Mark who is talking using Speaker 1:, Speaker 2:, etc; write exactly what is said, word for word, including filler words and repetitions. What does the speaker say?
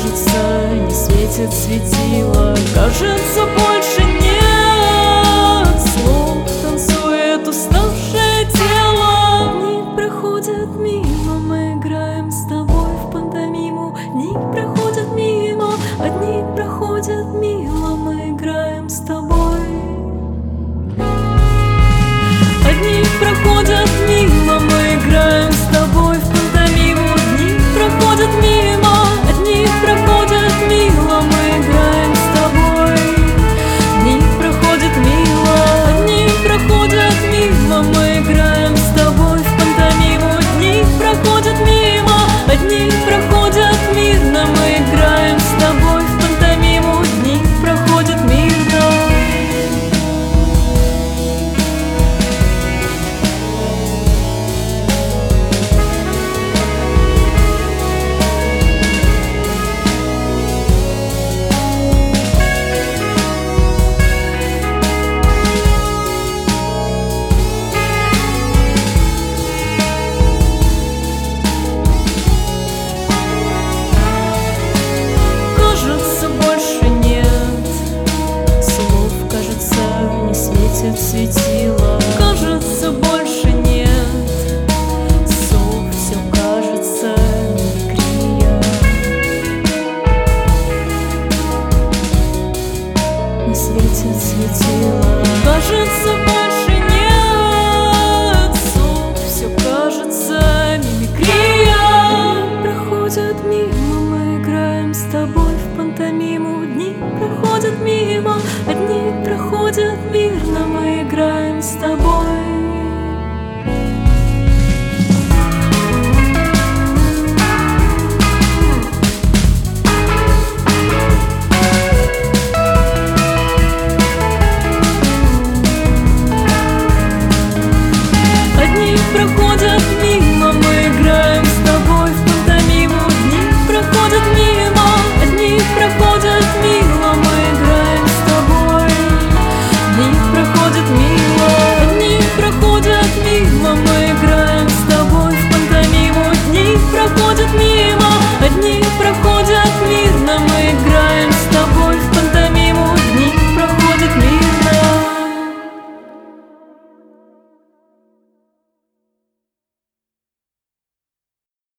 Speaker 1: кажется, не светит светило. Кажется, больше нет слов, танцует уставшее тело. Дни проходят мимо, мы играем с тобой в пантомиму. Дни проходят мимо, а дни проходят мимо, мы играем с тобой. Одни проходят мимо, мы играем с тобой в пантомиму. Дни проходят мимо, одни проходят мимо, мы играем с тобой. Дни проходят мимо, одни проходят мимо, мы играем с тобой в пантомиму. Дни проходят мимо, одни проходят мирно, мы играем с тобой в пантомиму. Дни проходят мирно. Светило. Кажется, больше нет слов, все кажется мимикрия. Не светит светило. Кажется, больше нет слов, все кажется мимикрия. Проходят мимо, мы играем с тобой в пантомиму. Дни проходят мимо, одни проходят мирно, мы играем с тобой.